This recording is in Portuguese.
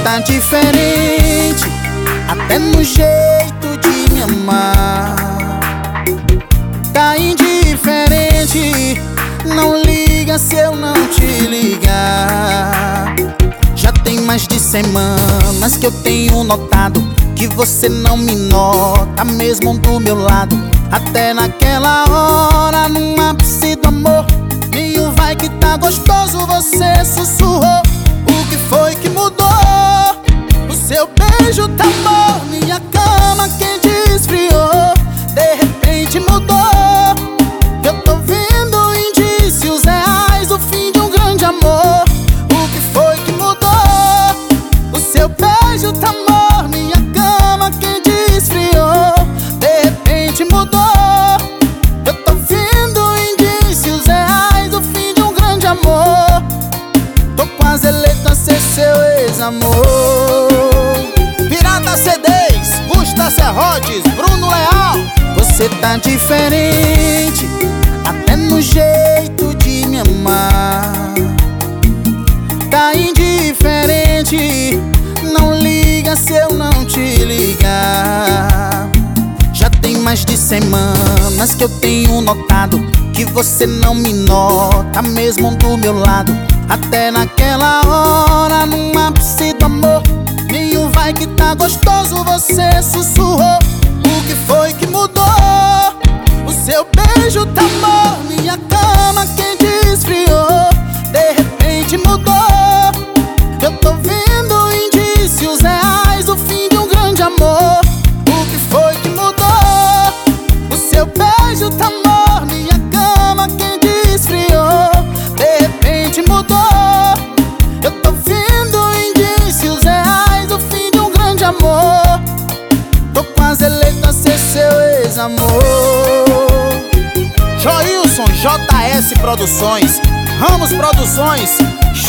tá diferente, até no jeito de me amar. Tá indiferente, não liga se eu não te ligar. Já tem mais de semanas que eu tenho notado que você não me nota, mesmo do meu lado. Até naquela hora, num ápice do amor, meio vai que tá gostoso, você sussurrou. O que foi que mudou? O seu beijo tá morno e a cama quente esfriou. De repente mudou. Eu tô vendo indícios reais do fim de um grande amor. O que foi que mudou? O seu beijo tá morno e a cama quente esfriou. De repente mudou. Eu tô vendo indícios reais do fim de um grande amor. Tô quase eleito a ser seu ex-amor. Pirata CDs, Gusta Serrotes, Bruno Leal. Você tá diferente, até no jeito de me amar. Tá indiferente, não liga se eu não te ligar. Já tem mais de semanas que eu tenho notado que você não me nota, mesmo do meu lado. Até naquela hora, num ápice do amor, meio vai que tá gostoso, você sussurrou. O que foi que mudou? O seu beijo tá morno e a cama quente esfriou. De repente mudou. Eu tô vendo indícios reais do fim de um grande amor. O que foi que mudou? O seu beijo tá morno e a cama quente esfriou. De repente mudou. Eu tô vendo indícios reais do fim de um grande amor. Tô quase eleito a ser seu ex-amor. Joilson JS Produções, Ramos Produções,